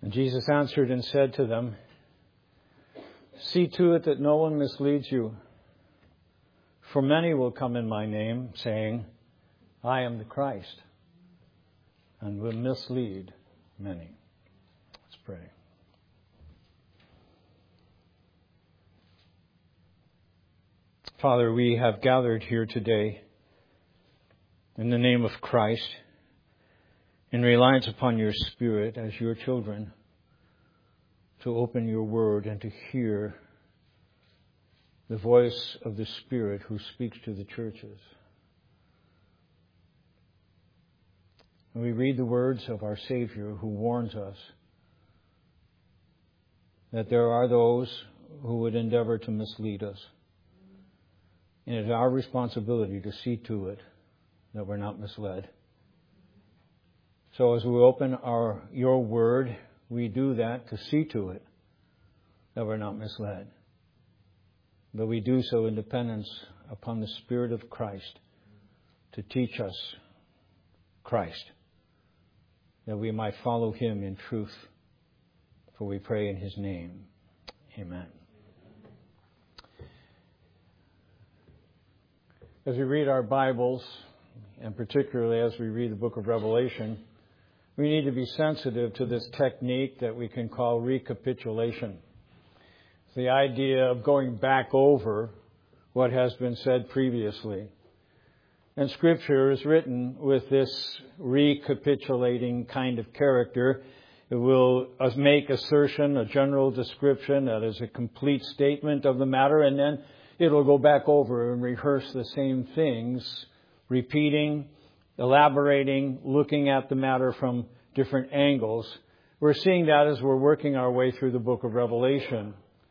And Jesus answered and said to them, "See to it that no one misleads you. For many will come in my name, saying, 'I am the Christ,' and will mislead many." Let's pray. Father, we have gathered here today in the name of Christ, in reliance upon your Spirit as your children, to open your word and to hear the voice of the Spirit who speaks to the churches. And we read the words of our Savior who warns us that there are those who would endeavor to mislead us. And it is our responsibility to see to it that we're not misled. So as we open your word, we do that to see to it that we're not misled. But we do so in dependence upon the Spirit of Christ to teach us Christ, that we might follow Him in truth. For we pray in His name. Amen. As we read our Bibles, and particularly as we read the book of Revelation, we need to be sensitive to this technique that we can call recapitulation. It's the idea of going back over what has been said previously. And Scripture is written with this recapitulating kind of character. It will make assertion, a general description that is a complete statement of the matter, and then it'll go back over and rehearse the same things, repeating, elaborating, looking at the matter from different angles. We're seeing that as we're working our way through the book of Revelation.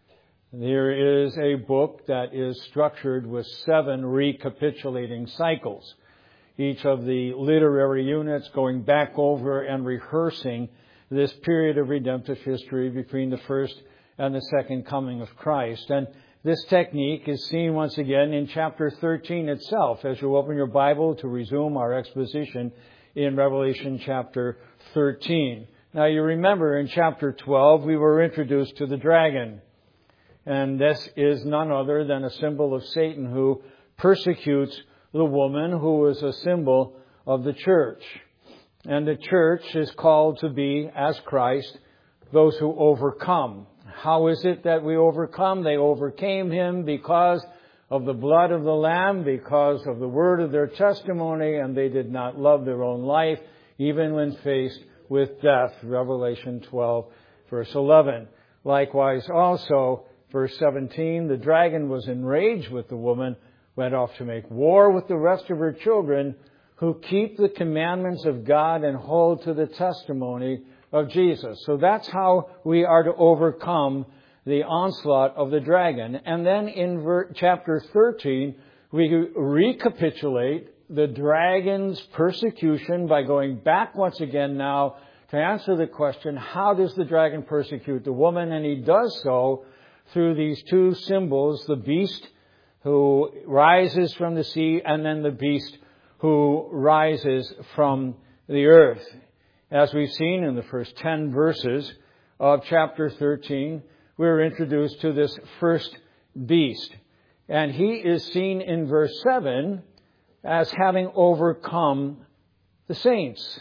There is a book that is structured with 7 recapitulating cycles. Each of the literary units going back over and rehearsing this period of redemptive history between the first and the second coming of Christ. And this technique is seen once again in chapter 13 itself, as you open your Bible to resume our exposition in Revelation chapter 13. Now you remember in chapter 12 we were introduced to the dragon. And this is none other than a symbol of Satan who persecutes the woman who is a symbol of the church. And the church is called to be, as Christ, those who overcome. How is it that we overcome? They overcame Him because of the blood of the Lamb, because of the word of their testimony, and they did not love their own life, even when faced with death. Revelation 12, verse 11. Likewise also, verse 17, the dragon was enraged with the woman, went off to make war with the rest of her children who keep the commandments of God and hold to the testimony of Jesus. So that's how we are to overcome the onslaught of the dragon. And then in chapter 13, we recapitulate the dragon's persecution by going back once again now to answer the question, how does the dragon persecute the woman? And he does so through these 2 symbols, the beast who rises from the sea and then the beast who rises from the earth. As we've seen in the first 10 verses of chapter 13, we're introduced to this first beast. And he is seen in verse 7 as having overcome the saints.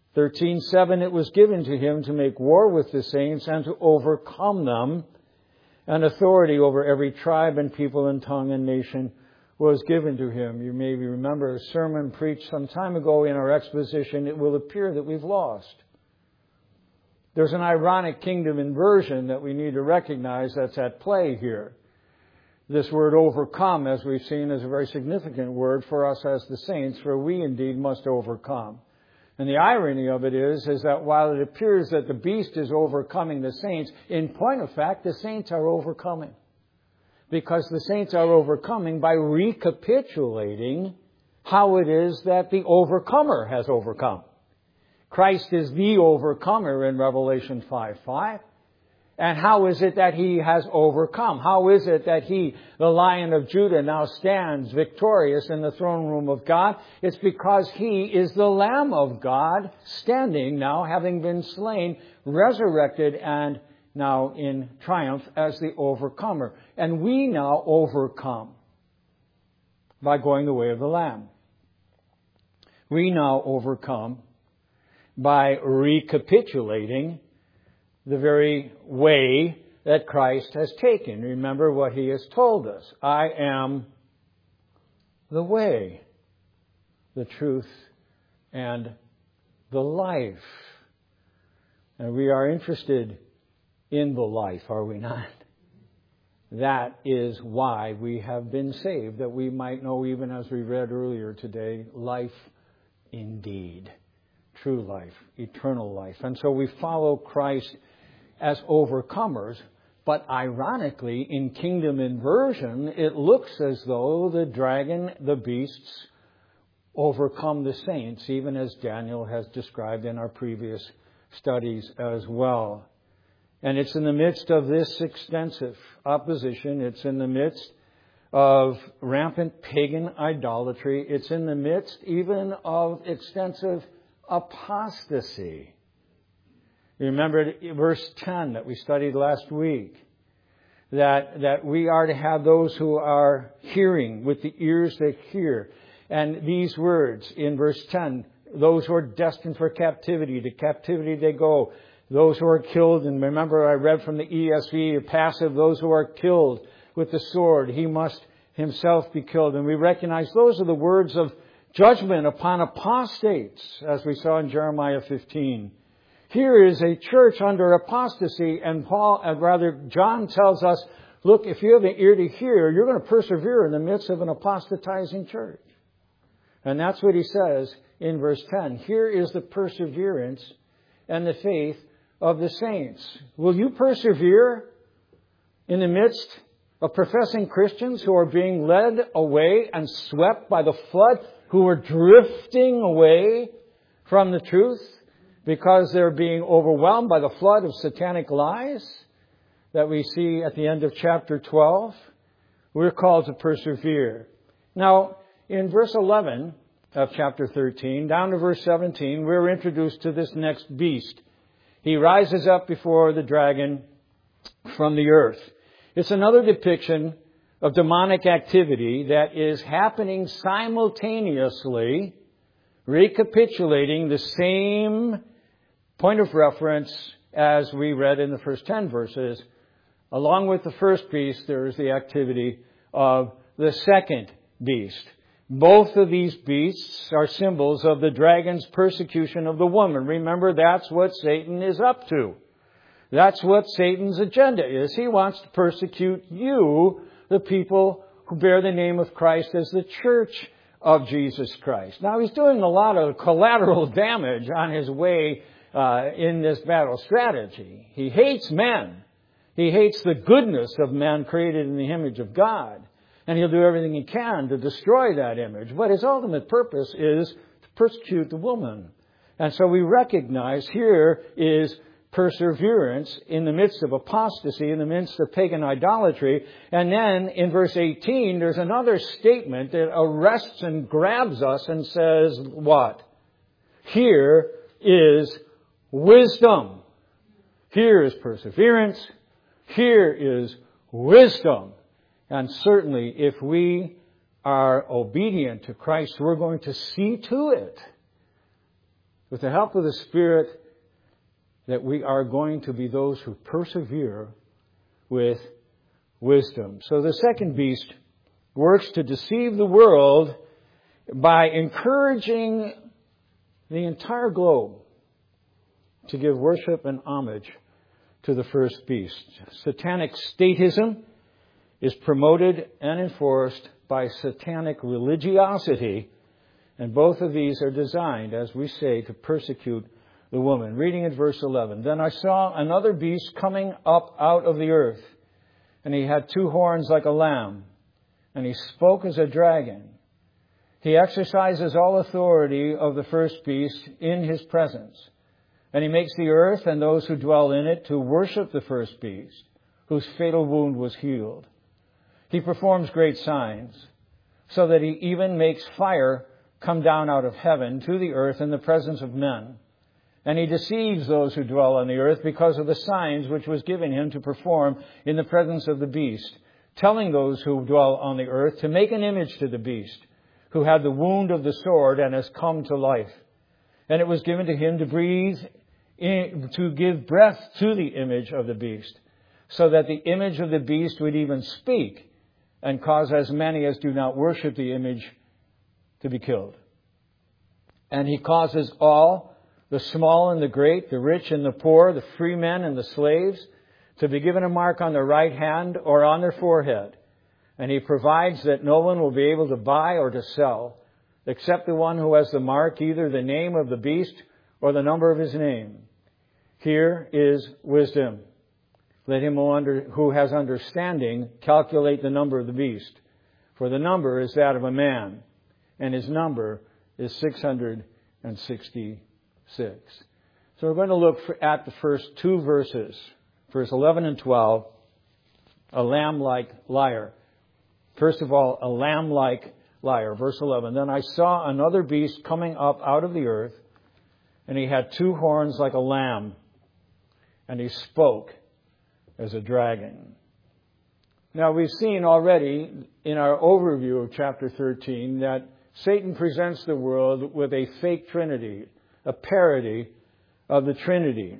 13:7, it was given to him to make war with the saints and to overcome them. And authority over every tribe and people and tongue and nation was given to him. You may remember a sermon preached some time ago in our exposition. It will appear that we've lost. There's an ironic kingdom inversion that we need to recognize that's at play here. This word overcome, as we've seen, is a very significant word for us as the saints, for we indeed must overcome. And the irony of it is that while it appears that the beast is overcoming the saints, in point of fact, the saints are overcoming. Because the saints are overcoming by recapitulating how it is that the overcomer has overcome. Christ is the overcomer in Revelation 5:5. And how is it that he has overcome? How is it that he, the Lion of Judah, now stands victorious in the throne room of God? It's because he is the Lamb of God, standing now, having been slain, resurrected, and now in triumph as the overcomer. And we now overcome by going the way of the Lamb. We now overcome by recapitulating the very way that Christ has taken. Remember what he has told us. I am the way, the truth, and the life. And we are interested in the life, are we not? That is why we have been saved, that we might know, even as we read earlier today, life indeed. True life, eternal life. And so we follow Christ as overcomers, but ironically, in kingdom inversion, it looks as though the dragon, the beasts, overcome the saints, even as Daniel has described in our previous studies as well. And it's in the midst of this extensive opposition, it's in the midst of rampant pagan idolatry, it's in the midst even of extensive apostasy. You remember verse 10 that we studied last week, that we are to have those who are hearing with the ears that hear. And these words in verse 10, those who are destined for captivity, to captivity they go. Those who are killed, and remember I read from the ESV, passive, those who are killed with the sword, he must himself be killed. And we recognize those are the words of judgment upon apostates, as we saw in Jeremiah 15. Here is a church under apostasy, and John tells us, look, if you have an ear to hear, you're going to persevere in the midst of an apostatizing church. And that's what he says in verse 10. Here is the perseverance and the faith of the saints. Will you persevere in the midst of professing Christians who are being led away and swept by the flood, who are drifting away from the truth because they're being overwhelmed by the flood of satanic lies that we see at the end of chapter 12? We're called to persevere. Now, in verse 11 of chapter 13, down to verse 17, we're introduced to this next beast. He rises up before the dragon from the earth. It's another depiction of demonic activity that is happening simultaneously, recapitulating the same point of reference as we read in the first 10 verses. Along with the first beast, there is the activity of the second beast. Both of these beasts are symbols of the dragon's persecution of the woman. Remember, that's what Satan is up to. That's what Satan's agenda is. He wants to persecute you, the people who bear the name of Christ as the church of Jesus Christ. Now, he's doing a lot of collateral damage on his way in this battle strategy. He hates men. He hates the goodness of man created in the image of God. And he'll do everything he can to destroy that image. But his ultimate purpose is to persecute the woman. And so we recognize here is perseverance in the midst of apostasy, in the midst of pagan idolatry. And then in verse 18, there's another statement that arrests and grabs us and says, what? Here is wisdom. Here is perseverance. Here is wisdom. And certainly, if we are obedient to Christ, we're going to see to it, with the help of the Spirit, that we are going to be those who persevere with wisdom. So the second beast works to deceive the world by encouraging the entire globe to give worship and homage to the first beast. Satanic statism is promoted and enforced by satanic religiosity, and both of these are designed, as we say, to persecute the woman. Reading at verse 11, Then I saw another beast coming up out of the earth, and he had 2 horns like a lamb, and he spoke as a dragon. He exercises all authority of the first beast in his presence, And he makes the earth and those who dwell in it to worship the first beast, whose fatal wound was healed. He performs great signs, so that he even makes fire come down out of heaven to the earth in the presence of men. And he deceives those who dwell on the earth because of the signs which was given him to perform in the presence of the beast, telling those who dwell on the earth to make an image to the beast, who had the wound of the sword and has come to life. And it was given to him to breathe, to give breath to the image of the beast, so that the image of the beast would even speak and cause as many as do not worship the image to be killed. And he causes all, the small and the great, the rich and the poor, the free men and the slaves, to be given a mark on their right hand or on their forehead. And he provides that no one will be able to buy or to sell, except the one who has the mark, either the name of the beast or the number of his name. Here is wisdom. Let him who has understanding calculate the number of the beast. For the number is that of a man, and his number is 666. So we're going to look at the first two verses, verse 11 and 12, a lamb-like liar. First of all, a lamb-like liar. Verse 11, then I saw another beast coming up out of the earth, and he had two horns like a lamb, and he spoke as a dragon. Now, we've seen already in our overview of chapter 13 that Satan presents the world with a fake trinity, a parody of the Trinity.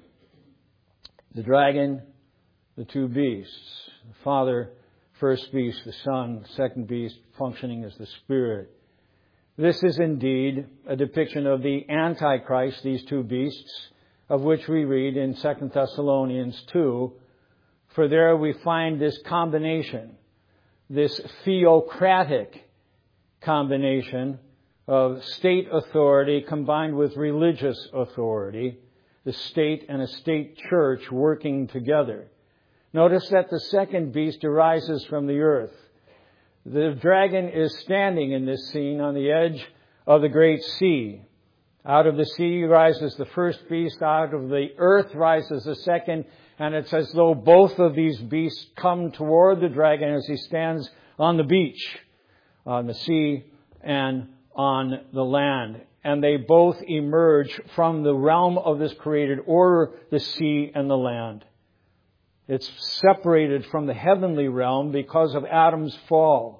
The dragon, the two beasts, the Father, first beast, the Son, second beast, functioning as the Spirit. This is indeed a depiction of the Antichrist, these two beasts, of which we read in 2 Thessalonians 2, for there we find this combination, this theocratic combination of state authority combined with religious authority, the state and a state church working together. Notice that the second beast arises from the earth. The dragon is standing in this scene on the edge of the great sea. Out of the sea rises the first beast, out of the earth rises the second, and it's as though both of these beasts come toward the dragon as he stands on the beach, on the sea and on the land. And they both emerge from the realm of this created order, the sea and the land. It's separated from the heavenly realm because of Adam's fall.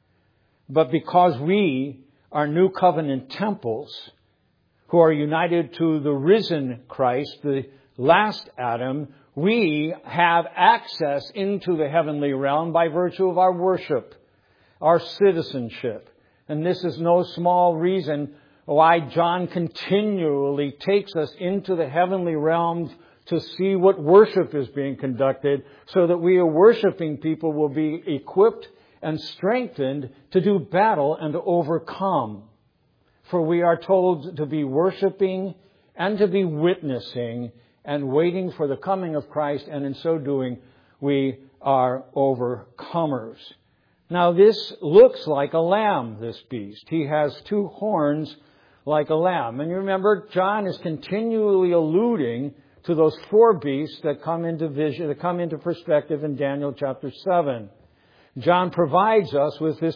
But because we are new covenant temples who are united to the risen Christ, the last Adam, we have access into the heavenly realm by virtue of our worship, our citizenship. And this is no small reason why John continually takes us into the heavenly realms to see what worship is being conducted, so that we, worshiping people, will be equipped and strengthened to do battle and to overcome. For we are told to be worshiping and to be witnessing and waiting for the coming of Christ, and in so doing, we are overcomers. Now, this looks like a lamb, this beast. He has two horns like a lamb. And you remember, John is continually alluding to those four beasts that come into vision, that come into perspective in Daniel chapter 7. John provides us with this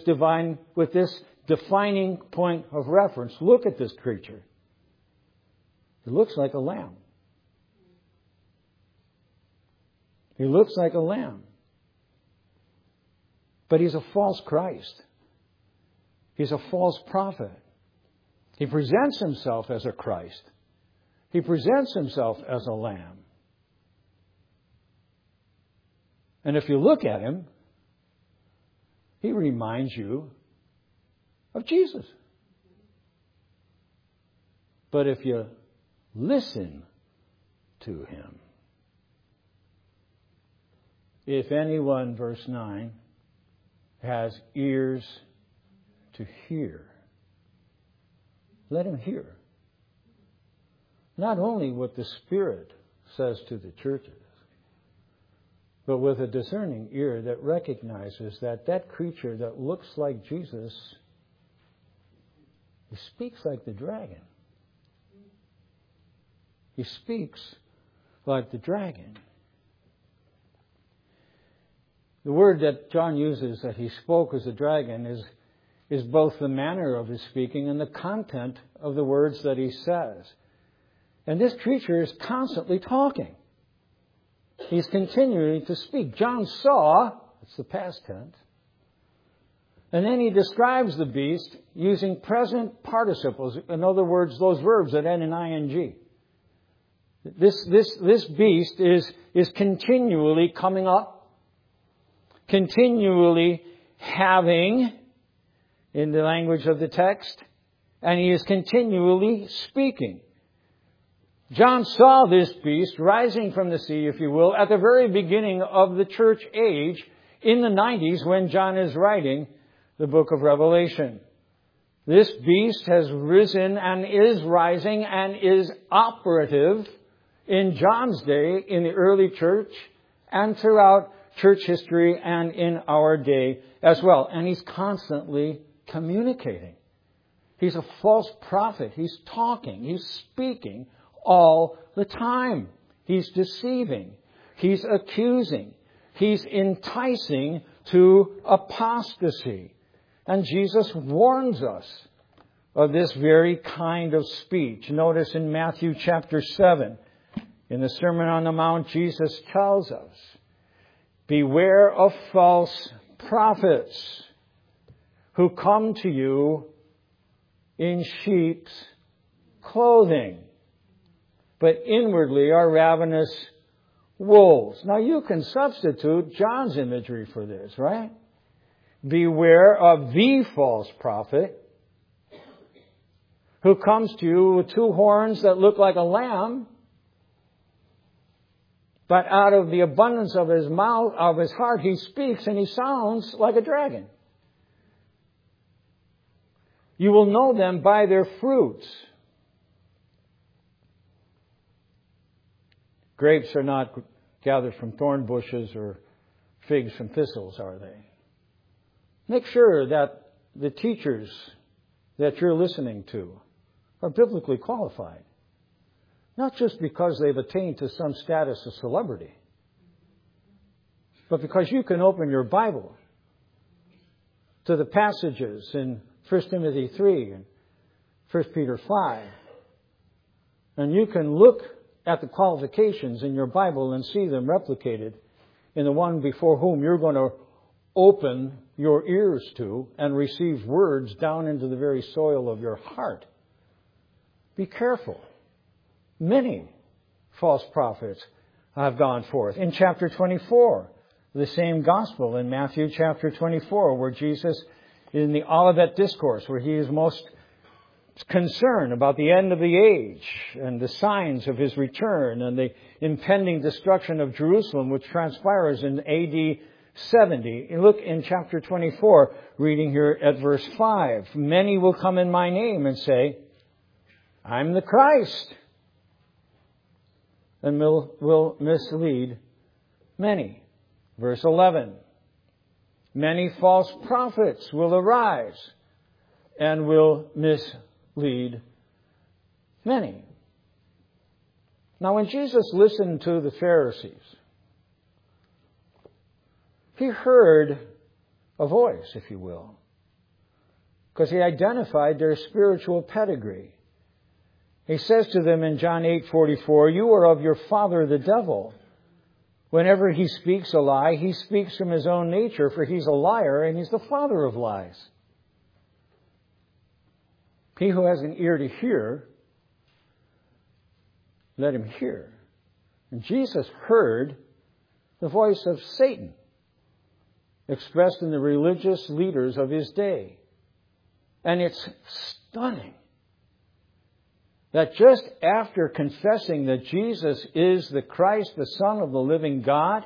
defining point of reference. Look at this creature. It looks like a lamb. He looks like a lamb. But he's a false Christ. He's a false prophet. He presents himself as a Christ. He presents himself as a lamb. And if you look at him, he reminds you of Jesus. But if you listen to him, if anyone, verse 9, has ears to hear, let him hear. Not only what the Spirit says to the churches, but with a discerning ear that recognizes that that creature that looks like Jesus, he speaks like the dragon. He speaks like the dragon. The word that John uses, that he spoke as a dragon, is both the manner of his speaking and the content of the words that he says. And this creature is constantly talking. He's continuing to speak. John saw, it's the past tense, and then he describes the beast using present participles. In other words, those verbs that end in ing. This beast is continually coming up, continually having, in the language of the text, and he is continually speaking. John saw this beast rising from the sea, if you will, at the very beginning of the church age in the 90s when John is writing the book of Revelation. This beast has risen and is rising and is operative in John's day, in the early church, and throughout church history and in our day as well. And he's constantly communicating. He's a false prophet. He's talking. He's speaking all the time. He's deceiving. He's accusing. He's enticing to apostasy. And Jesus warns us of this very kind of speech. Notice in Matthew chapter 7, in the Sermon on the Mount, Jesus tells us, beware of false prophets who come to you in sheep's clothing, but inwardly are ravenous wolves. Now you can substitute John's imagery for this, right? Beware of the false prophet who comes to you with two horns that look like a lamb, but out of the abundance of his mouth, of his heart, he speaks and he sounds like a dragon. You will know them by their fruits. Grapes are not gathered from thorn bushes or figs from thistles, are they? Make sure that the teachers that you're listening to are biblically qualified. Not just because they've attained to some status of celebrity, but because you can open your Bible to the passages in 1 Timothy 3 and 1 Peter 5. And you can look at the qualifications in your Bible and see them replicated in the one before whom you're going to open your ears to and receive words down into the very soil of your heart. Be careful. Many false prophets have gone forth. In chapter 24, the same gospel in Matthew chapter 24, where Jesus, in the Olivet Discourse, where he is most concerned about the end of the age and the signs of his return and the impending destruction of Jerusalem, which transpires in AD 70. Look in chapter 24, reading here at verse 5. Many will come in my name and say, I'm the Christ, and will mislead many. Verse 11. Many false prophets will arise and will mislead many. Now, when Jesus listened to the Pharisees, he heard a voice, if you will, because he identified their spiritual pedigree. He says to them in John 8:44, you are of your father the devil. Whenever he speaks a lie, he speaks from his own nature, for he's a liar and he's the father of lies. He who has an ear to hear, let him hear. And Jesus heard the voice of Satan expressed in the religious leaders of his day. And it's stunning that just after confessing that Jesus is the Christ, the Son of the living God,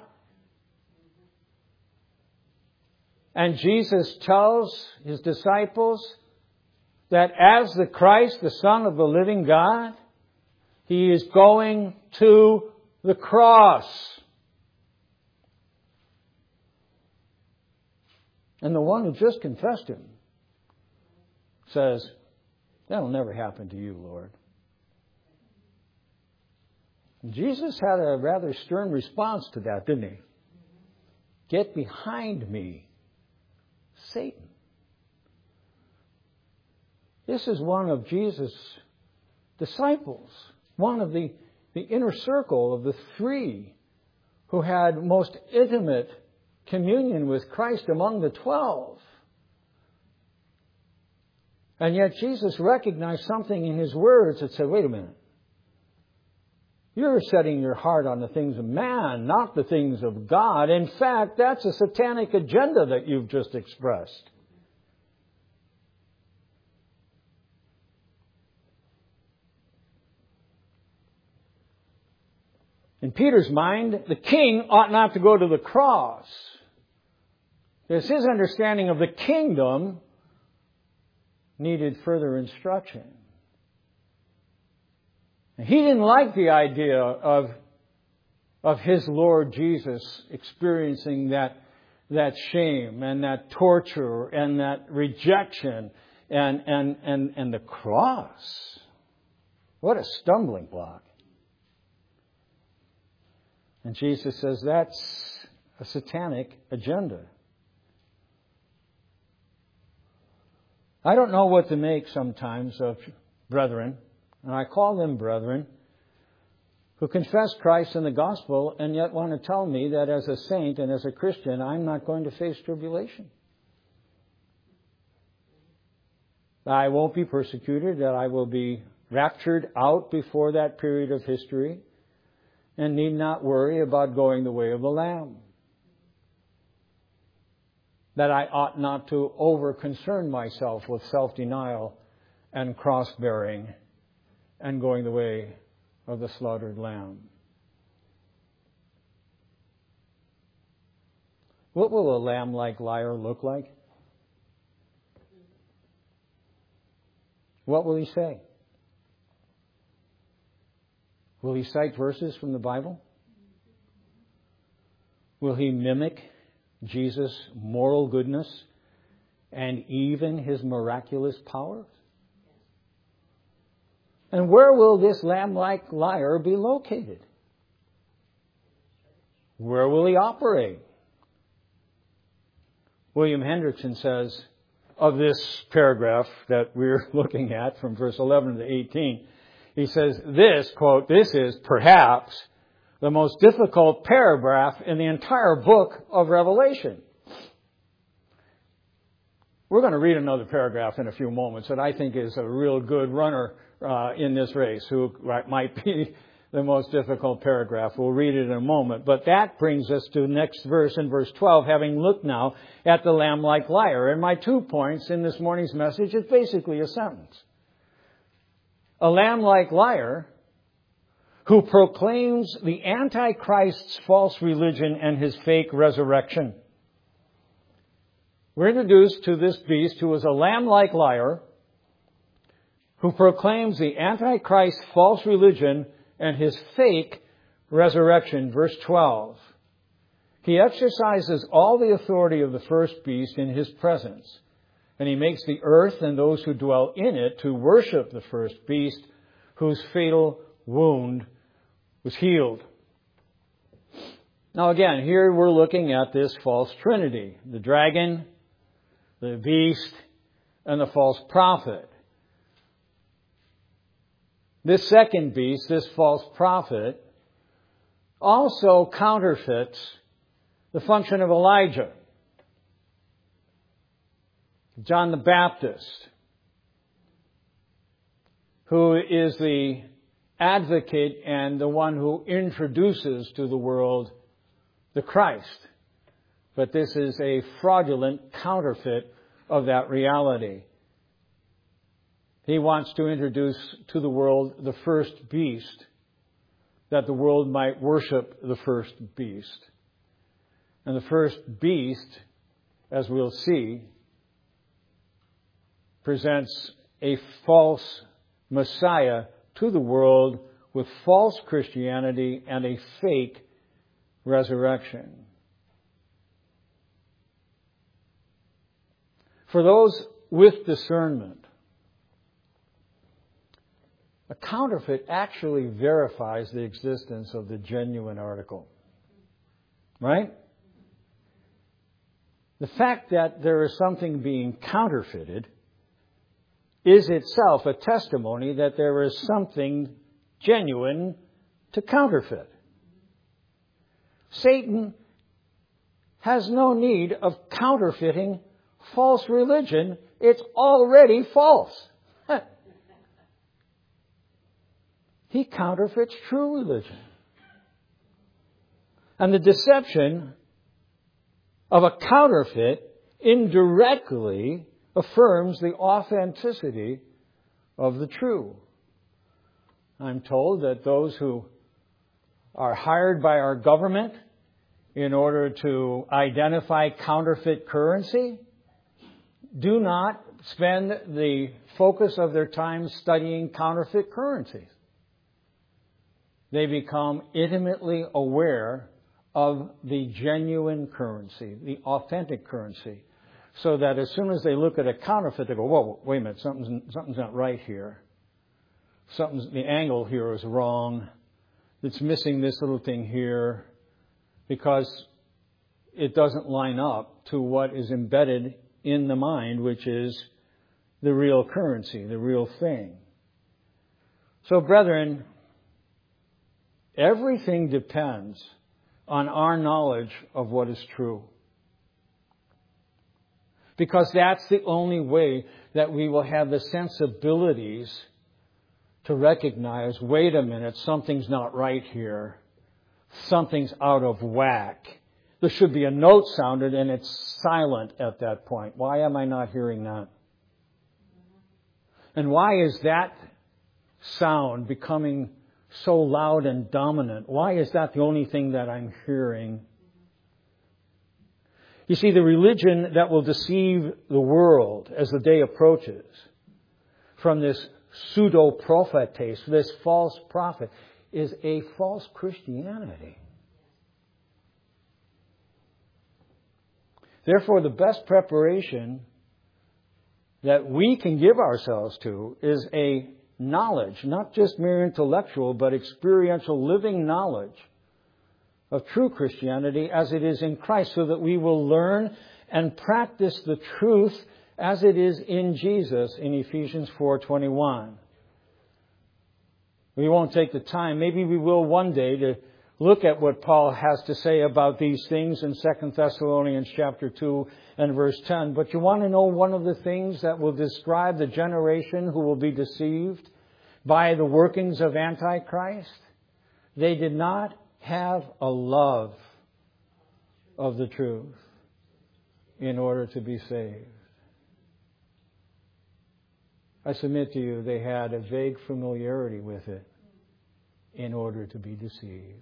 and Jesus tells his disciples that as the Christ, the Son of the living God, he is going to the cross. And the one who just confessed him says, that'll never happen to you, Lord. Jesus had a rather stern response to that, didn't he? Get behind me, Satan. This is one of Jesus' disciples, one of the inner circle of the three who had most intimate communion with Christ among the 12. And yet Jesus recognized something in His words that said, wait a minute. You're setting your heart on the things of man, not the things of God. In fact, that's a satanic agenda that you've just expressed. In Peter's mind, the king ought not to go to the cross. Because his understanding of the kingdom needed further instruction. He didn't like the idea of his Lord Jesus experiencing that shame and that torture and that rejection and the cross. What a stumbling block. And Jesus says that's a satanic agenda. I don't know what to make sometimes of brethren, and I call them brethren, who confess Christ in the gospel and yet want to tell me that as a saint and as a Christian, I'm not going to face tribulation. I won't be persecuted, that I will be raptured out before that period of history and need not worry about going the way of the Lamb. That I ought not to over-concern myself with self-denial and cross-bearing and going the way of the slaughtered Lamb. What will a lamb-like liar look like? What will he say? Will he cite verses from the Bible? Will he mimic Jesus' moral goodness and even His miraculous powers? And where will this lamb-like liar be located? Where will he operate? William Hendrickson says of this paragraph that we're looking at from verse 11 to 18, he says, this, quote, this is perhaps the most difficult paragraph in the entire book of Revelation. We're going to read another paragraph in a few moments that I think is a real good runner in this race, who might be the most difficult paragraph. We'll read it in a moment. But that brings us to the next verse, in verse 12, having looked now at the lamb-like liar. And my 2 points in this morning's message is basically a sentence. A lamb-like liar who proclaims the Antichrist's false religion and his fake resurrection. We're introduced to this beast who is a lamb-like liar who proclaims the Antichrist's false religion and his fake resurrection. Verse 12. He exercises all the authority of the first beast in his presence, and he makes the earth and those who dwell in it to worship the first beast, whose fatal wound was healed. Now again, here we're looking at this false trinity. The dragon, the beast, and the false prophet. This second beast, this false prophet, also counterfeits the function of Elijah, John the Baptist, who is the advocate and the one who introduces to the world the Christ. But this is a fraudulent counterfeit of that reality. He wants to introduce to the world the first beast, that the world might worship the first beast. And the first beast, as we'll see, presents a false Messiah to the world with false Christianity and a fake resurrection. For those with discernment, A counterfeit actually verifies the existence of the genuine article. Right? The fact that there is something being counterfeited is itself a testimony that there is something genuine to counterfeit. Satan has no need of counterfeiting false religion. It's already false. He counterfeits true religion. And the deception of a counterfeit indirectly affirms the authenticity of the true. I'm told that those who are hired by our government in order to identify counterfeit currency do not spend the focus of their time studying counterfeit currencies. They become intimately aware of the genuine currency, the authentic currency, so that as soon as they look at a counterfeit, they go, whoa, wait a minute, something's not right here. The angle here is wrong. It's missing this little thing here because it doesn't line up to what is embedded in the mind, which is the real currency, the real thing. So, brethren, everything depends on our knowledge of what is true. Because that's the only way that we will have the sensibilities to recognize, wait a minute, something's not right here. Something's out of whack. There should be a note sounded and it's silent at that point. Why am I not hearing that? And why is that sound becoming so loud and dominant? Why is that the only thing that I'm hearing? You see, the religion that will deceive the world as the day approaches from this pseudo-prophetes, this false prophet, is a false Christianity. Therefore, the best preparation that we can give ourselves to is a knowledge, not just mere intellectual, but experiential living knowledge of true Christianity as it is in Christ, so that we will learn and practice the truth as it is in Jesus in Ephesians 4:21. We won't take the time, maybe we will one day, to look at what Paul has to say about these things in 2 Thessalonians chapter 2 and verse 10. But you want to know one of the things that will describe the generation who will be deceived by the workings of Antichrist? They did not have a love of the truth in order to be saved. I submit to you, they had a vague familiarity with it in order to be deceived.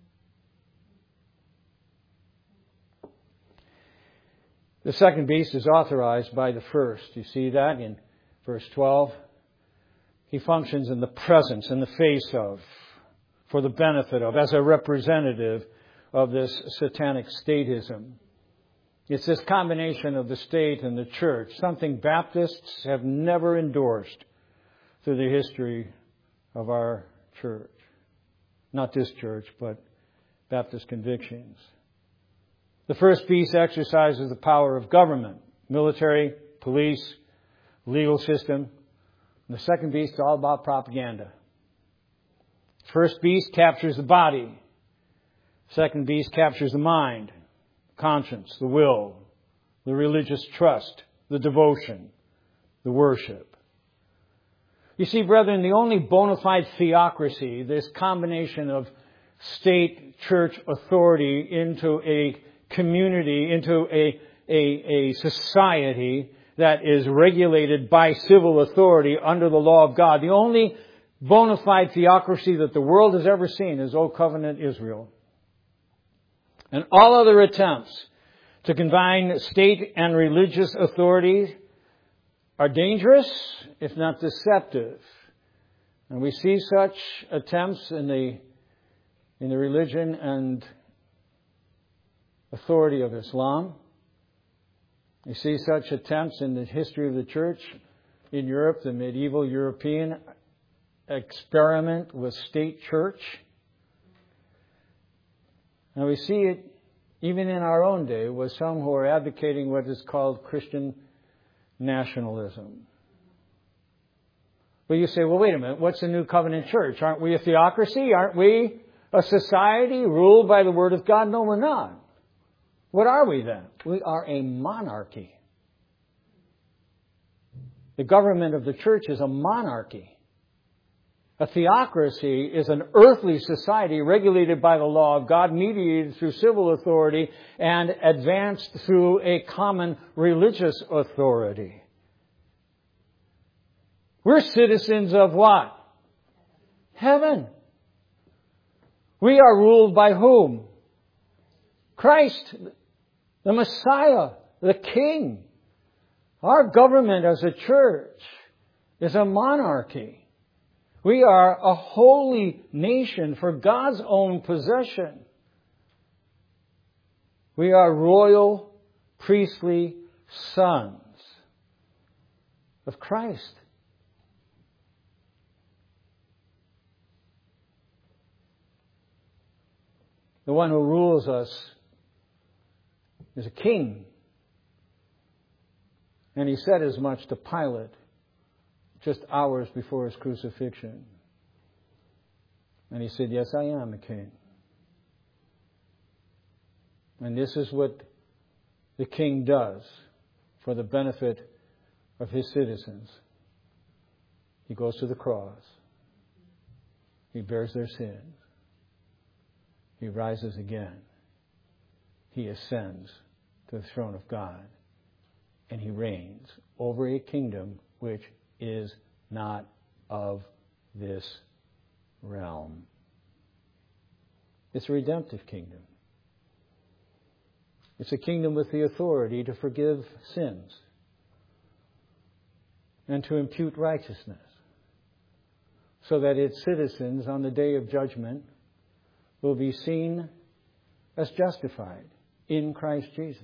The second beast is authorized by the first. You see that in verse 12? He functions in the presence, in the face of, for the benefit of, as a representative of this satanic statism. It's this combination of the state and the church, something Baptists have never endorsed through the history of our church. Not this church, but Baptist convictions. The first beast exercises the power of government, military, police, legal system. And the second beast is all about propaganda. First beast captures the body. Second beast captures the mind, conscience, the will, the religious trust, the devotion, the worship. You see, brethren, the only bona fide theocracy, this combination of state, church authority into a community, into a society that is regulated by civil authority under the law of God. The only bona fide theocracy that the world has ever seen is Old Covenant Israel. And all other attempts to combine state and religious authority are dangerous, if not deceptive. And we see such attempts in the religion and authority of Islam. You see such attempts in the history of the church in Europe, the medieval European experiment with state church. Now we see it even in our own day with some who are advocating what is called Christian nationalism. But you say, well, wait a minute, what's the New Covenant Church? Aren't we a theocracy? Aren't we a society ruled by the Word of God? No, we're not. What are we then? We are a monarchy. The government of the church is a monarchy. A theocracy is an earthly society regulated by the law of God, mediated through civil authority, and advanced through a common religious authority. We're citizens of what? Heaven. We are ruled by whom? Christ, the Messiah, the King. Our government as a church is a monarchy. We are a holy nation for God's own possession. We are royal, priestly sons of Christ. The one who rules us is a king. And he said as much to Pilate just hours before his crucifixion. And he said, yes, I am a king. And this is what the king does for the benefit of his citizens. He goes to the cross. He bears their sins. He rises again. He ascends to the throne of God. And he reigns over a kingdom which is not of this realm. It's a redemptive kingdom. It's a kingdom with the authority to forgive sins and to impute righteousness, so that its citizens on the day of judgment will be seen as justified in Christ Jesus.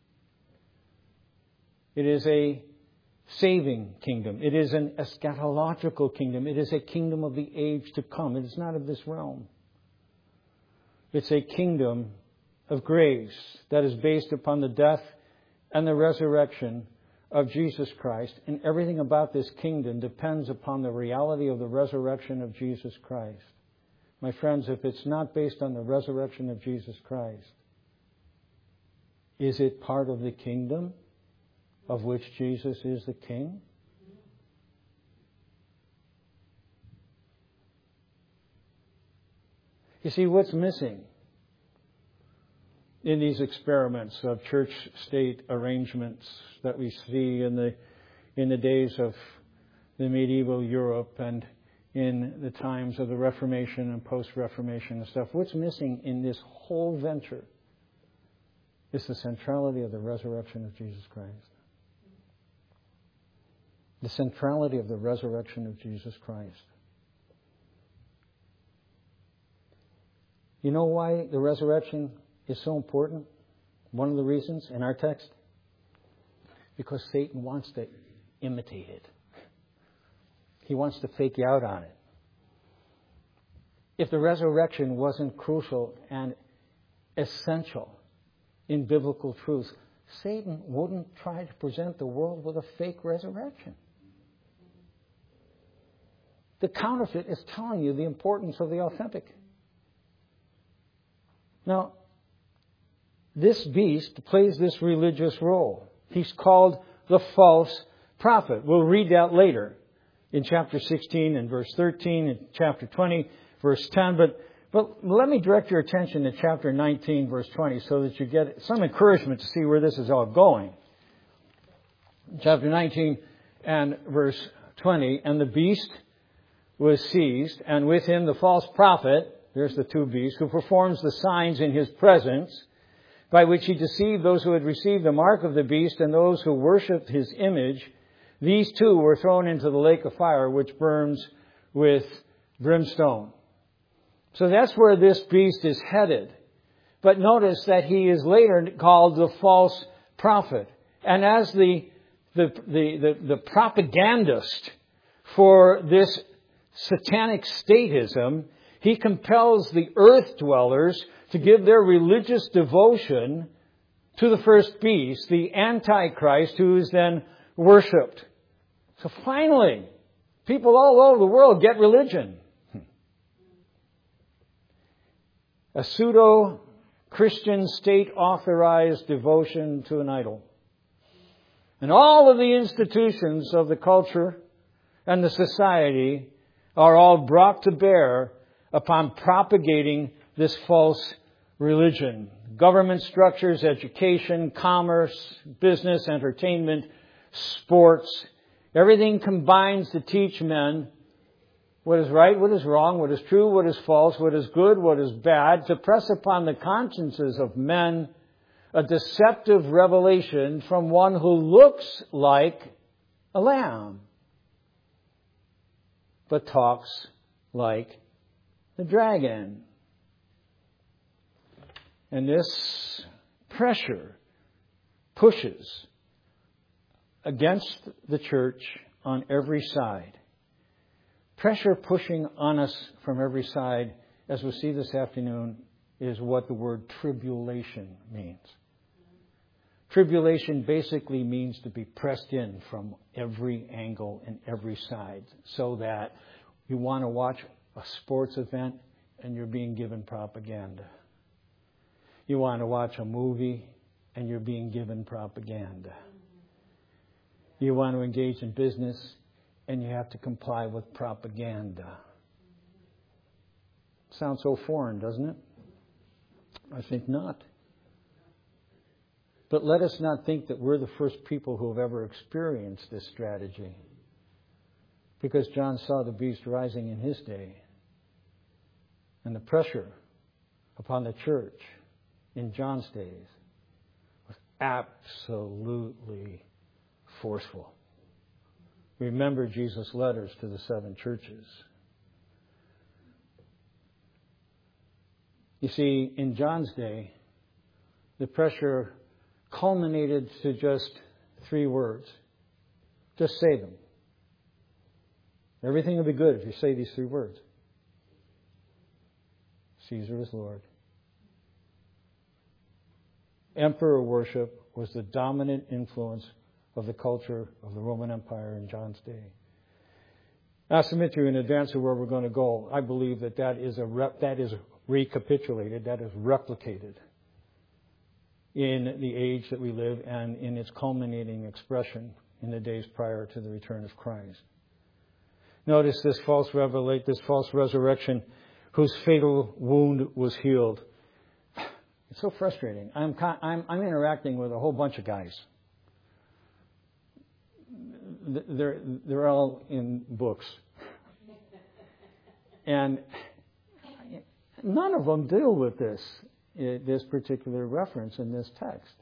It is a saving kingdom. It is an eschatological kingdom. It is a kingdom of the age to come. It is not of this realm. It's a kingdom of grace that is based upon the death and the resurrection of Jesus Christ. And everything about this kingdom depends upon the reality of the resurrection of Jesus Christ. My friends, if it's not based on the resurrection of Jesus Christ, is it part of the kingdom of which Jesus is the King? You see, what's missing in these experiments of church-state arrangements that we see in the days of the medieval Europe and in the times of the Reformation and post-Reformation and stuff, what's missing in this whole venture is the centrality of the resurrection of Jesus Christ. The centrality of the resurrection of Jesus Christ. You know why the resurrection is so important? One of the reasons in our text? Because Satan wants to imitate it. He wants to fake you out on it. If the resurrection wasn't crucial and essential in biblical truth, Satan wouldn't try to present the world with a fake resurrection. The counterfeit is telling you the importance of the authentic. Now, this beast plays this religious role. He's called the false prophet. We'll read that later in chapter 16 and verse 13, and chapter 20, verse 10. But let me direct your attention to chapter 19, verse 20, so that you get some encouragement to see where this is all going. Chapter 19 and verse 20, and the beast was seized, and with him the false prophet, there's the two beasts, who performs the signs in his presence, by which he deceived those who had received the mark of the beast and those who worshipped his image. These two were thrown into the lake of fire, which burns with brimstone. So that's where this beast is headed. But notice that he is later called the false prophet. And as the propagandist for this satanic statism, he compels the earth dwellers to give their religious devotion to the first beast, the Antichrist, who is then worshipped. So finally, people all over the world get religion. A pseudo-Christian state-authorized devotion to an idol. And all of the institutions of the culture and the society are all brought to bear upon propagating this false religion. Government structures, education, commerce, business, entertainment, sports, everything combines to teach men what is right, what is wrong, what is true, what is false, what is good, what is bad, to press upon the consciences of men a deceptive revelation from one who looks like a lamb, but talks like the dragon. And this pressure pushes against the church on every side. Pressure pushing on us from every side, as we'll see this afternoon, is what the word tribulation means. Tribulation basically means to be pressed in from every angle and every side, so that you want to watch a sports event and you're being given propaganda. You want to watch a movie and you're being given propaganda. You want to engage in business and you have to comply with propaganda. Sounds so foreign, doesn't it? I think not. But let us not think that we're the first people who have ever experienced this strategy. Because John saw the beast rising in his day. And the pressure upon the church in John's days was absolutely forceful. Remember Jesus' letters to the 7 churches. You see, in John's day, the pressure culminated to just 3 words. Just say them. Everything will be good if you say these 3 words. Caesar is Lord. Emperor worship was the dominant influence of the culture of the Roman Empire in John's day. I'll submit to you in advance of where we're going to go. I believe that is recapitulated, that is replicated in the age that we live and in its culminating expression in the days prior to the return of Christ. Notice this false resurrection whose fatal wound was healed. It's so frustrating. I'm interacting with a whole bunch of guys. They're all in books. And none of them deal with this particular reference in this text.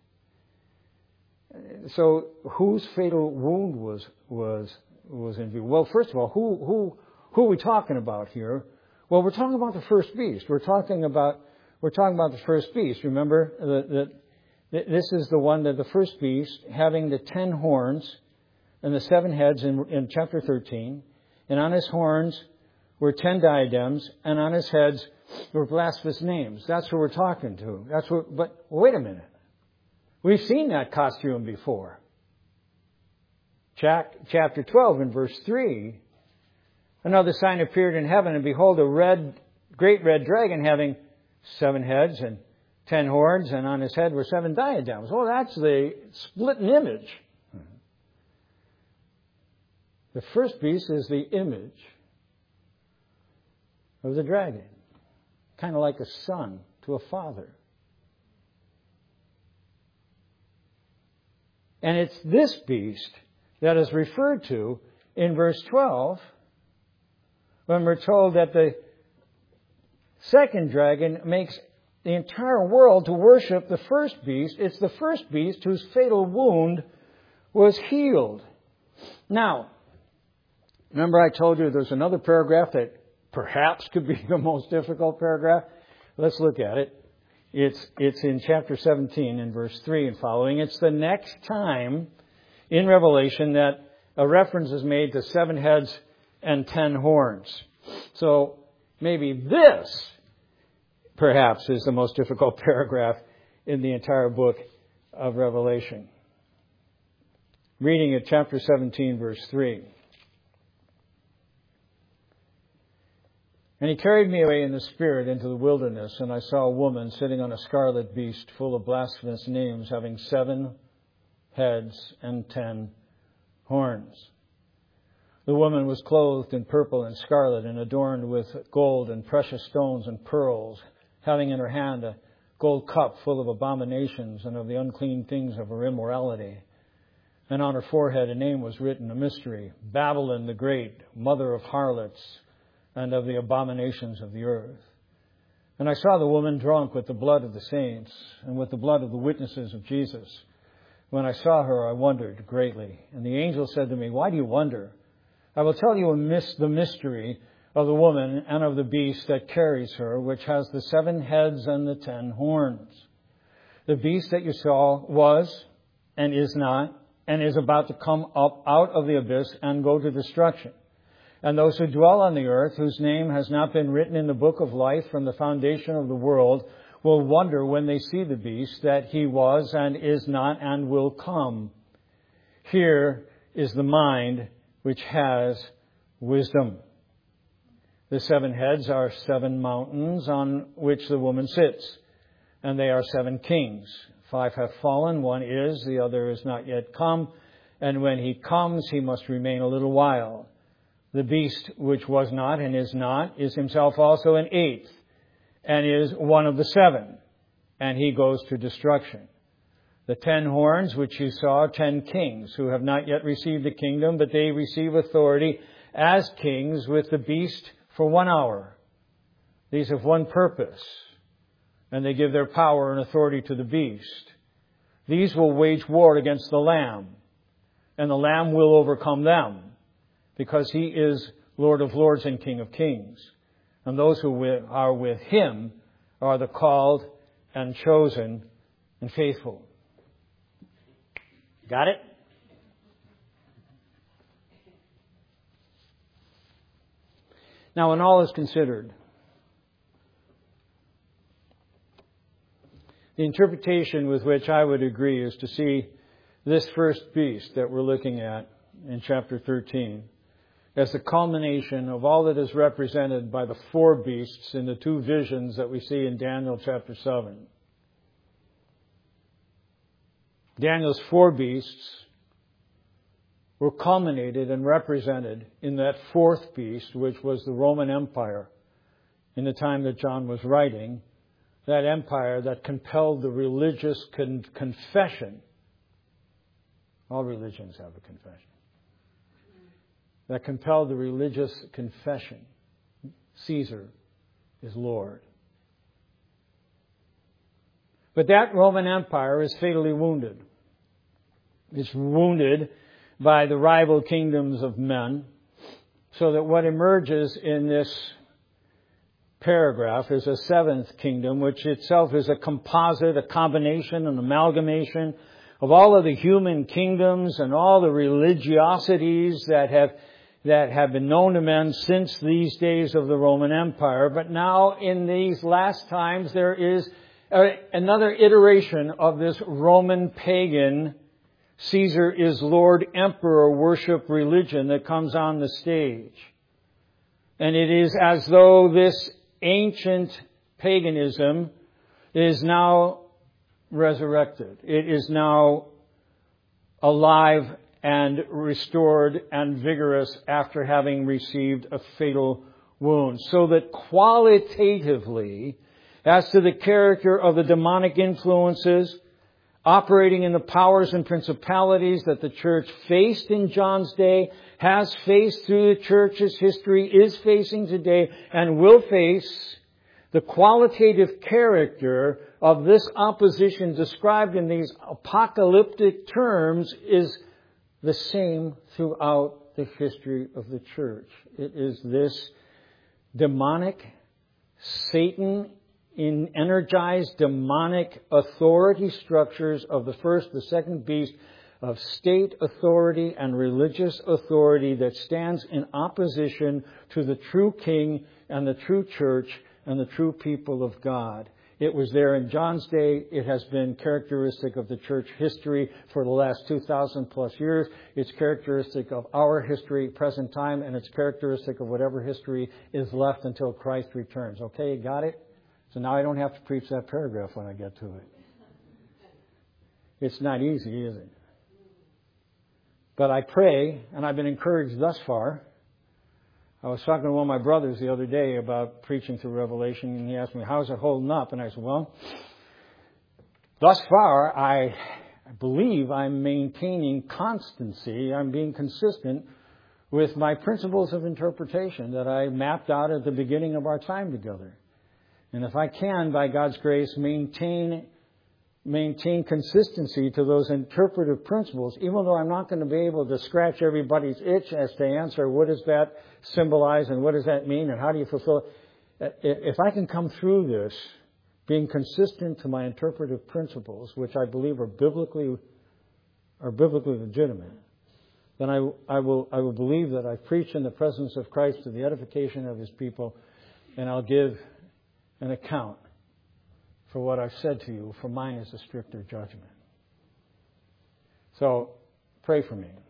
So whose fatal wound was in view? Well, first of all, who are we talking about here? Well, we're talking about the first beast. We're talking about the first beast. Remember that this is the one, that the first beast, having the 10 horns and the 7 heads in chapter 13, and on his horns were 10 diadems, and on his heads were blasphemous names. That's what we're talking to. But wait a minute. We've seen that costume before. Chapter 12 and verse 3. Another sign appeared in heaven, and behold, a great red dragon having 7 heads and 10 horns, and on his head were 7 diadems. Well, that's the splitting image. The first beast is the image of the dragon, kind of like a son to a father. And it's this beast that is referred to in verse 12 when we're told that the second dragon makes the entire world to worship the first beast. It's the first beast whose fatal wound was healed. Now, remember I told you there's another paragraph that perhaps could be the most difficult paragraph? Let's look at it. It's in chapter 17 in verse 3 and following. It's the next time in Revelation that a reference is made to 7 heads and 10 horns. So maybe this, perhaps, is the most difficult paragraph in the entire book of Revelation. Reading at chapter 17, verse 3. And he carried me away in the Spirit into the wilderness, and I saw a woman sitting on a scarlet beast full of blasphemous names, having 7 heads and 10 horns. The woman was clothed in purple and scarlet and adorned with gold and precious stones and pearls, having in her hand a gold cup full of abominations and of the unclean things of her immorality. And on her forehead a name was written, a mystery, Babylon the Great, mother of harlots, and of the abominations of the earth. And I saw the woman drunk with the blood of the saints and with the blood of the witnesses of Jesus. When I saw her, I wondered greatly. And the angel said to me, why do you wonder? I will tell you the mystery of the woman and of the beast that carries her, which has the 7 heads and the 10 horns. The beast that you saw was and is not and is about to come up out of the abyss and go to destruction. And those who dwell on the earth, whose name has not been written in the book of life from the foundation of the world, will wonder when they see the beast that he was and is not and will come. Here is the mind which has wisdom. The 7 heads are 7 mountains on which the woman sits, and they are 7 kings. 5 have fallen, 1 is, the other is not yet come, and when he comes, he must remain a little while. The beast which was not and is himself also an 8th, and is one of the 7, and he goes to destruction. The 10 horns which you saw, 10 kings, who have not yet received the kingdom, but they receive authority as kings with the beast for 1 hour. These have one purpose, and they give their power and authority to the beast. These will wage war against the Lamb, and the Lamb will overcome them, because he is Lord of lords and King of kings. And those who are with him are the called and chosen and faithful. Got it? Now, when all is considered, the interpretation with which I would agree is to see this first beast that we're looking at in chapter 13 as the culmination of all that is represented by the 4 beasts in the 2 visions that we see in Daniel chapter 7. Daniel's 4 beasts were culminated and represented in that 4th beast, which was the Roman Empire in the time that John was writing, that empire that compelled the religious confession. All religions have a confession. That compelled the religious confession. Caesar is Lord. But that Roman Empire is fatally wounded. It's wounded by the rival kingdoms of men, so that what emerges in this paragraph is a 7th kingdom, which itself is a composite, a combination, an amalgamation of all of the human kingdoms and all the religiosities that have been known to men since these days of the Roman Empire. But now, in these last times, there is another iteration of this Roman pagan, Caesar is Lord Emperor worship religion that comes on the stage. And it is as though this ancient paganism is now resurrected. It is now alive and restored and vigorous after having received a fatal wound. So that qualitatively, as to the character of the demonic influences operating in the powers and principalities that the church faced in John's day, has faced through the church's history, is facing today, and will face, the qualitative character of this opposition described in these apocalyptic terms is the same throughout the history of the church. It is this demonic, Satan in energized demonic authority structures of the first, the second beast of state authority and religious authority that stands in opposition to the true king and the true church and the true people of God. It was there in John's day. It has been characteristic of the church history for the last 2,000 plus years. It's characteristic of our history, present time, and it's characteristic of whatever history is left until Christ returns. Okay, you got it? So now I don't have to preach that paragraph when I get to it. It's not easy, is it? But I pray, and I've been encouraged thus far. I was talking to one of my brothers the other day about preaching through Revelation, and he asked me, how's it holding up? And I said, well, thus far, I believe I'm maintaining constancy. I'm being consistent with my principles of interpretation that I mapped out at the beginning of our time together. And if I can, by God's grace, maintain consistency to those interpretive principles, even though I'm not going to be able to scratch everybody's itch as to answer what does that symbolize and what does that mean and how do you fulfill it. If I can come through this being consistent to my interpretive principles, which I believe are biblically legitimate, then I will believe that I've preached in the presence of Christ to the edification of His people, and I'll give an account for what I've said to you, for mine is a stricter judgment. So, pray for me.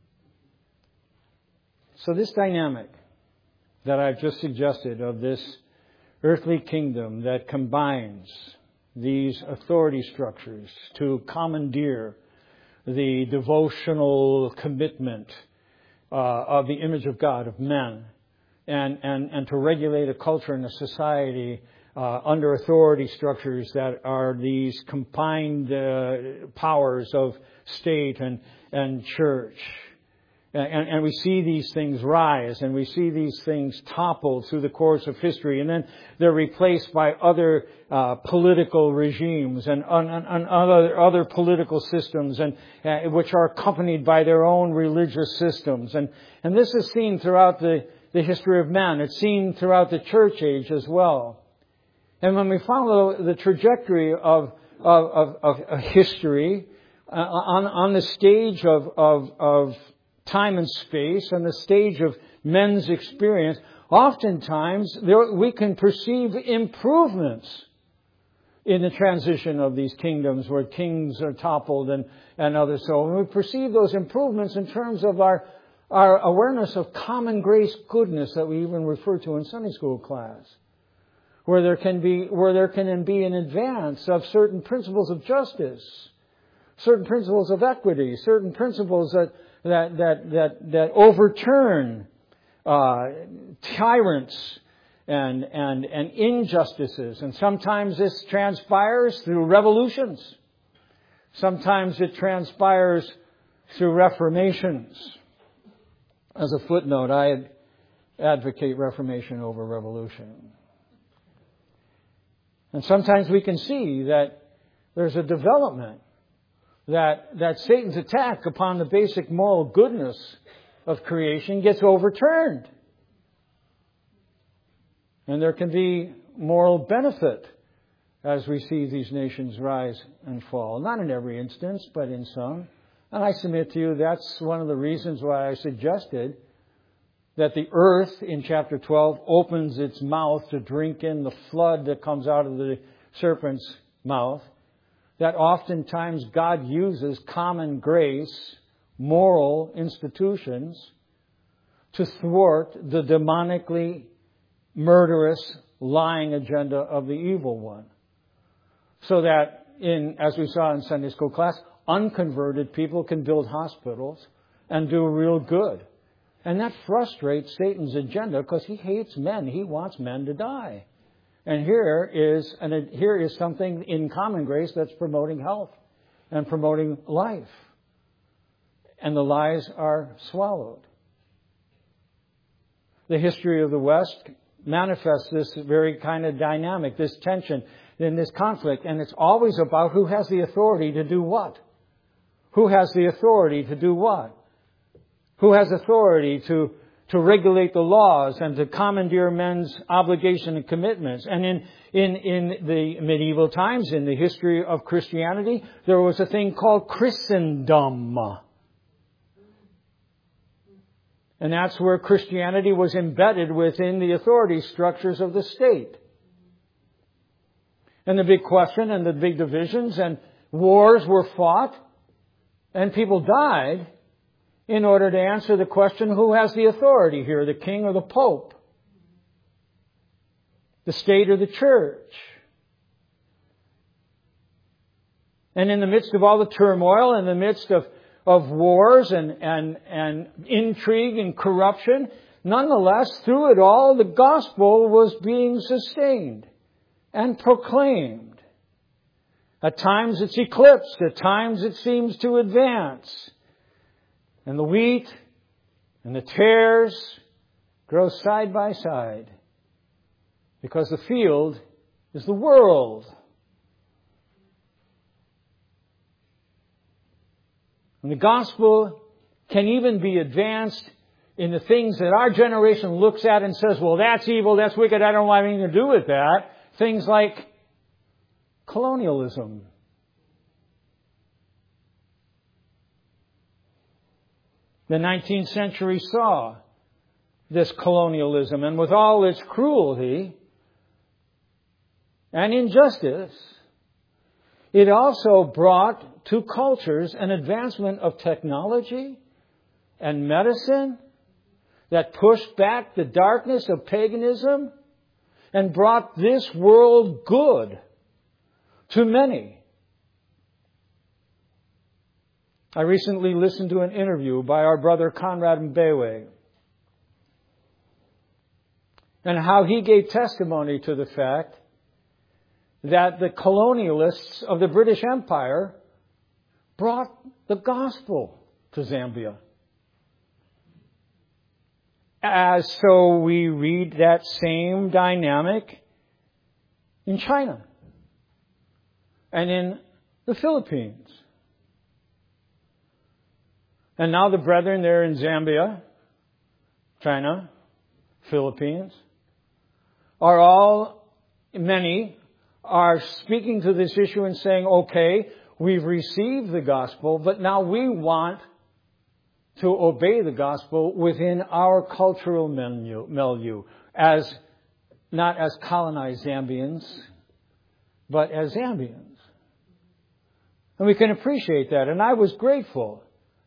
So this dynamic that I've just suggested of this earthly kingdom that combines these authority structures to commandeer the devotional commitment of the image of God, of men, and to regulate a culture and a society under authority structures that are these combined powers of state and church. And we see these things rise, and we see these things topple through the course of history, and then they're replaced by other political regimes and other political systems, and which are accompanied by their own religious systems. And this is seen throughout the history of man. It's seen throughout the church age as well. And when we follow the trajectory of history on the stage of time and space and the stage of men's experience, oftentimes we can perceive improvements in the transition of these kingdoms where kings are toppled and others. So when we perceive those improvements in terms of our awareness of common grace goodness that we even refer to in Sunday school class, where there can be an advance of certain principles of justice, certain principles of equity, certain principles that overturn tyrants and injustices. And sometimes this transpires through revolutions. Sometimes it transpires through reformations. As a footnote, I advocate reformation over revolution. And sometimes we can see that there's a development that Satan's attack upon the basic moral goodness of creation gets overturned. And there can be moral benefit as we see these nations rise and fall. Not in every instance, but in some. And I submit to you that's one of the reasons why I suggested that the earth in chapter 12 opens its mouth to drink in the flood that comes out of the serpent's mouth. That oftentimes God uses common grace, moral institutions to thwart the demonically murderous, lying agenda of the evil one. So that, as we saw in Sunday school class, unconverted people can build hospitals and do real good. And that frustrates Satan's agenda because he hates men. He wants men to die. And here is something in common grace that's promoting health and promoting life. And the lies are swallowed. The history of the West manifests this very kind of dynamic, this tension, and this conflict. And it's always about who has the authority to do what. Who has the authority to do what? Who has authority to to regulate the laws and to commandeer men's obligation and commitments. And in the medieval times, in the history of Christianity, there was a thing called Christendom. And that's where Christianity was embedded within the authority structures of the state. And the big question and the big divisions and wars were fought and people died in order to answer the question, who has the authority here, the king or the pope? The state or the church? And in the midst of all the turmoil, in the midst of wars and intrigue and corruption, nonetheless, through it all, the gospel was being sustained and proclaimed. At times it's eclipsed, at times it seems to advance. And the wheat and the tares grow side by side, because the field is the world. And the gospel can even be advanced in the things that our generation looks at and says, well, that's evil, that's wicked, I don't want anything to do with that. Things like colonialism. The 19th century saw this colonialism, and with all its cruelty and injustice, it also brought to cultures an advancement of technology and medicine that pushed back the darkness of paganism and brought this world good to many. I recently listened to an interview by our brother Conrad Mbewe, and how he gave testimony to the fact that the colonialists of the British Empire brought the gospel to Zambia. So we read that same dynamic in China and in the Philippines. And now the brethren there in Zambia, China, Philippines, many are speaking to this issue and saying, okay, we've received the gospel, but now we want to obey the gospel within our cultural milieu, not as colonized Zambians, but as Zambians. And we can appreciate that. And I was grateful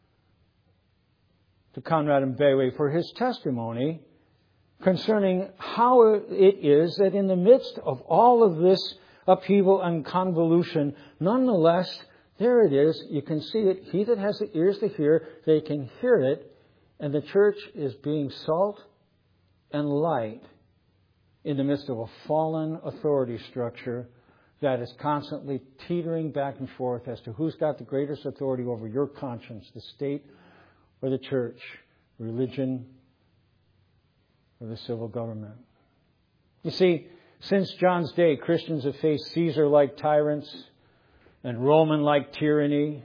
to Conrad Mbewe for his testimony concerning how it is that in the midst of all of this upheaval and convolution, nonetheless, there it is. You can see it. He that has the ears to hear, they can hear it. And the church is being salt and light in the midst of a fallen authority structure that is constantly teetering back and forth as to who's got the greatest authority over your conscience, the state or the church, religion or the civil government. You see, since John's day, Christians have faced Caesar-like tyrants and Roman-like tyranny.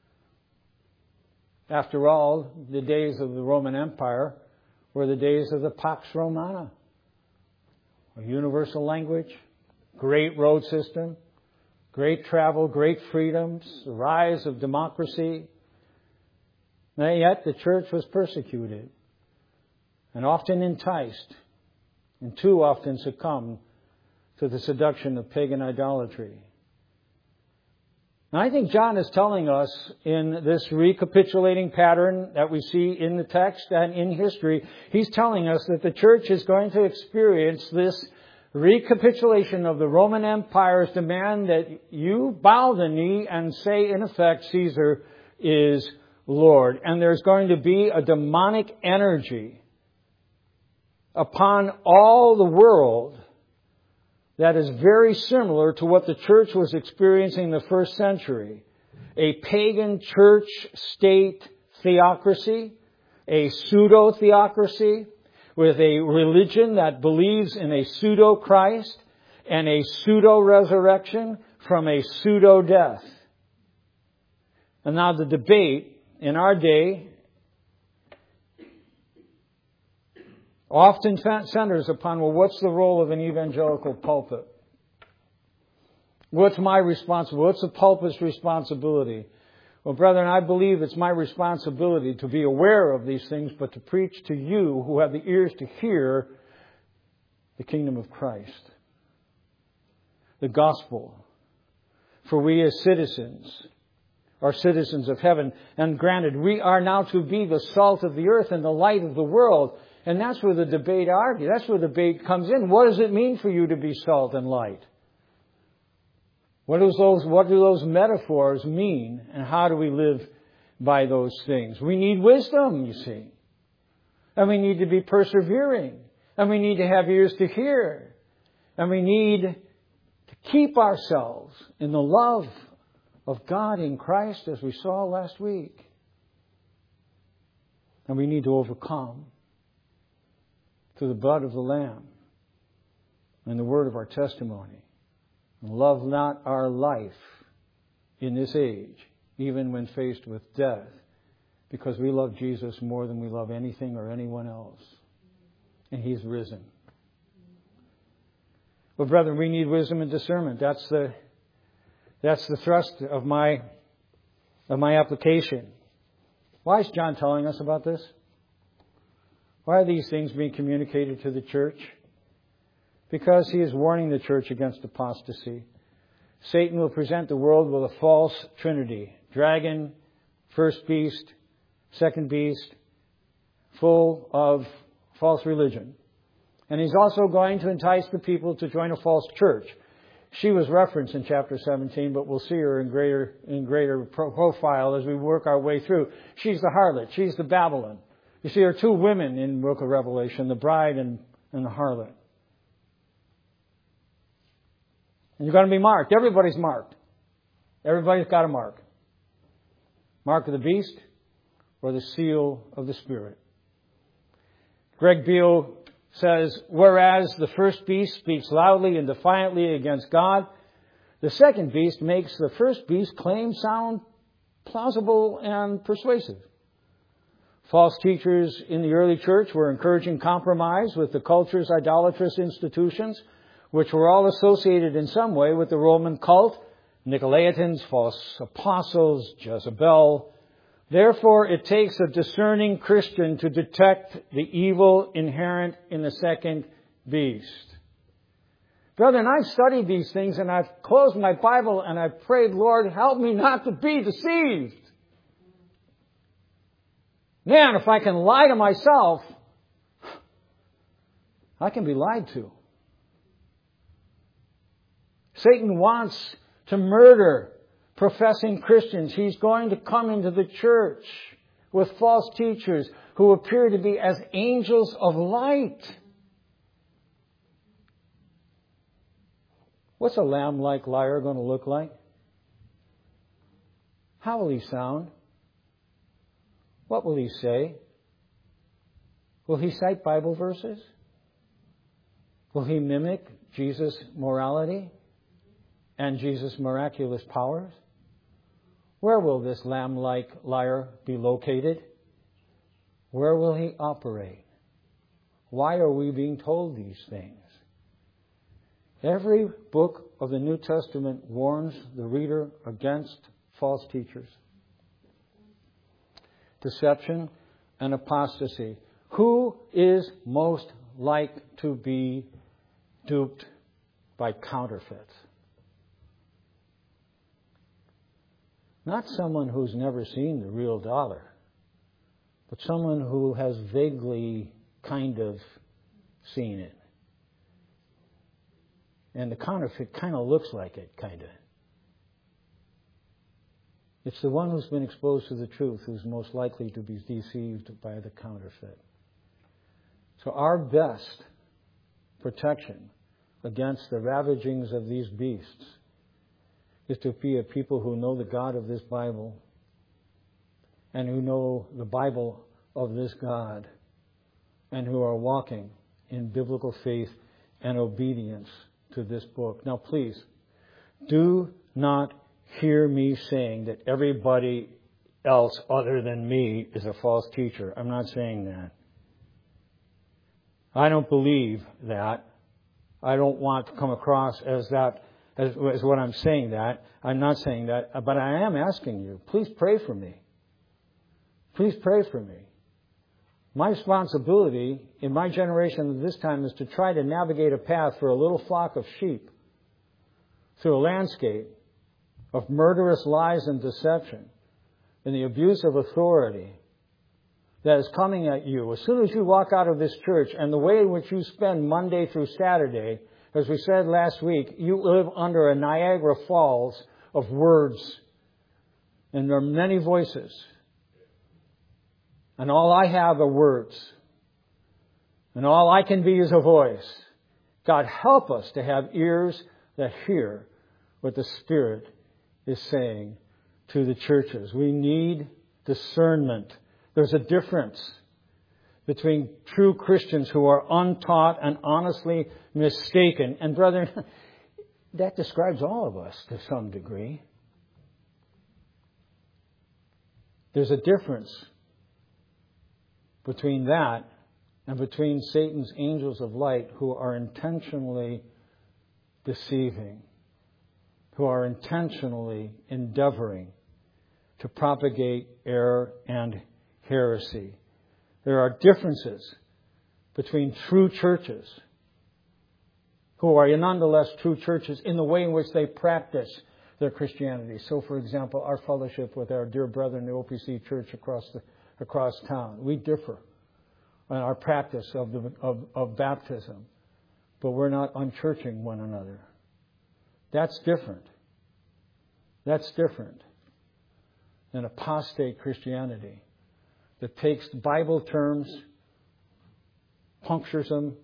After all, the days of the Roman Empire were the days of the Pax Romana. A universal language, great road system, great travel, great freedoms, the rise of democracy. And yet the church was persecuted and often enticed and too often succumbed to the seduction of pagan idolatry. Now, I think John is telling us in this recapitulating pattern that we see in the text and in history, he's telling us that the church is going to experience this recapitulation of the Roman Empire's demand that you bow the knee and say, in effect, Caesar is Lord. And there's going to be a demonic energy upon all the world that is very similar to what the church was experiencing in the first century. A pagan church-state theocracy, a pseudo-theocracy with a religion that believes in a pseudo-Christ and a pseudo-resurrection from a pseudo-death. And now the debate in our day often centers upon, well, what's the role of an evangelical pulpit? What's my responsibility? What's the pulpit's responsibility? Well, brethren, I believe it's my responsibility to be aware of these things, but to preach to you who have the ears to hear the kingdom of Christ, the gospel. For we as citizens are citizens of heaven. And granted, we are now to be the salt of the earth and the light of the world. And that's where the debate argues. That's where the debate comes in. What does it mean for you to be salt and light? What do those metaphors mean? And how do we live by those things? We need wisdom, you see. And we need to be persevering. And we need to have ears to hear. And we need to keep ourselves in the love of God in Christ, as we saw last week. And we need to overcome through the blood of the Lamb and the word of our testimony. And love not our life in this age, even when faced with death, because we love Jesus more than we love anything or anyone else. And He's risen. Well, brethren, we need wisdom and discernment. That's the thrust of my application. Why is John telling us about this? Why are these things being communicated to the church? Because he is warning the church against apostasy. Satan will present the world with a false trinity. Dragon, first beast, second beast, full of false religion. And he's also going to entice the people to join a false church. She was referenced in chapter 17, but we'll see her in greater profile as we work our way through. She's the harlot. She's the Babylon. You see, there are two women in the book of Revelation, the bride and the harlot. And you're going to be marked. Everybody's marked. Everybody's got a mark. Mark of the beast or the seal of the Spirit. Greg Beale says, whereas the first beast speaks loudly and defiantly against God, the second beast makes the first beast's claim sound plausible and persuasive. False teachers in the early church were encouraging compromise with the culture's idolatrous institutions, which were all associated in some way with the Roman cult, Nicolaitans, false apostles, Jezebel. Therefore, it takes a discerning Christian to detect the evil inherent in the second beast. Brethren, I've studied these things and I've closed my Bible and I've prayed, Lord, help me not to be deceived. Man, if I can lie to myself, I can be lied to. Satan wants to murder professing Christians. He's going to come into the church with false teachers who appear to be as angels of light. What's a lamb-like liar going to look like? How will he sound? What will he say? Will he cite Bible verses? Will he mimic Jesus' morality and Jesus' miraculous powers? Where will this lamb-like liar be located? Where will he operate? Why are we being told these things? Every book of the New Testament warns the reader against false teachers, deception, and apostasy. Who is most like to be duped by counterfeits? Not someone who's never seen the real dollar, but someone who has vaguely kind of seen it. And the counterfeit kind of looks like it, kind of. It's the one who's been exposed to the truth who's most likely to be deceived by the counterfeit. So our best protection against the ravagings of these beasts is to be a people who know the God of this Bible and who know the Bible of this God and who are walking in biblical faith and obedience to this book. Now, please, do not hear me saying that everybody else other than me is a false teacher. I'm not saying that. I don't believe that. I don't want to come across as that, as what I'm saying that. I'm not saying that, but I am asking you, please pray for me. Please pray for me. My responsibility in my generation at this time is to try to navigate a path for a little flock of sheep through a landscape of murderous lies and deception and the abuse of authority that is coming at you. As soon as you walk out of this church and the way in which you spend Monday through Saturday, as we said last week, you live under a Niagara Falls of words. And there are many voices. And all I have are words. And all I can be is a voice. God, help us to have ears that hear what the Spirit is saying to the churches. We need discernment. There's a difference between true Christians who are untaught and honestly mistaken. And brethren, that describes all of us to some degree. There's a difference between that and between Satan's angels of light who are intentionally deceiving, who are intentionally endeavoring to propagate error and heresy. There are differences between true churches who are nonetheless true churches in the way in which they practice their Christianity. So, for example, our fellowship with our dear brethren, the OPC Church across town, we differ in our practice of baptism, but we're not unchurching one another. That's different. That's different than apostate Christianity that takes Bible terms, punctures them,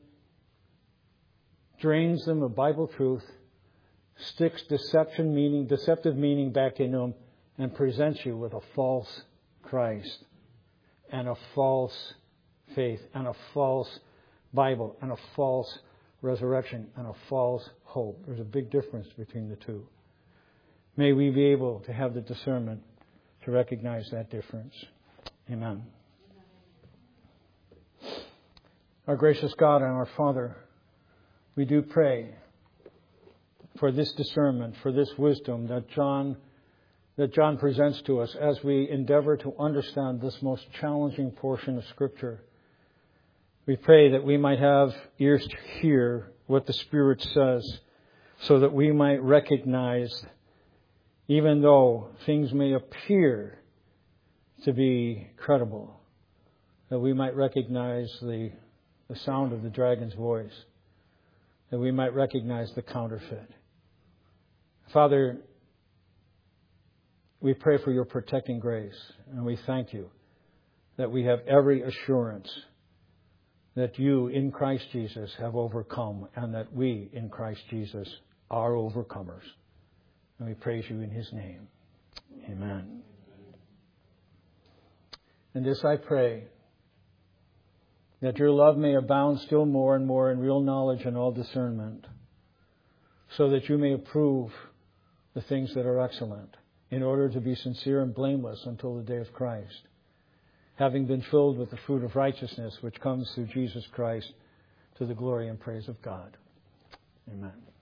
drains them of Bible truth, sticks deceptive meaning back into them, and presents you with a false Christ and a false faith and a false Bible and a false resurrection and a false hope. There's a big difference between the two. May we be able to have the discernment to recognize that difference. Amen. Our gracious God and our Father, we do pray for this discernment, for this wisdom that John presents to us as we endeavor to understand this most challenging portion of Scripture. We pray that we might have ears to hear what the Spirit says so that we might recognize, even though things may appear to be credible, that we might recognize the sound of the dragon's voice, that we might recognize the counterfeit. Father, we pray for your protecting grace, and we thank you that we have every assurance that you in Christ Jesus have overcome and that we in Christ Jesus are overcomers. And we praise you in his name. Amen. And this I pray, that your love may abound still more and more in real knowledge and all discernment, so that you may approve the things that are excellent, in order to be sincere and blameless until the day of Christ, having been filled with the fruit of righteousness which comes through Jesus Christ, to the glory and praise of God. Amen.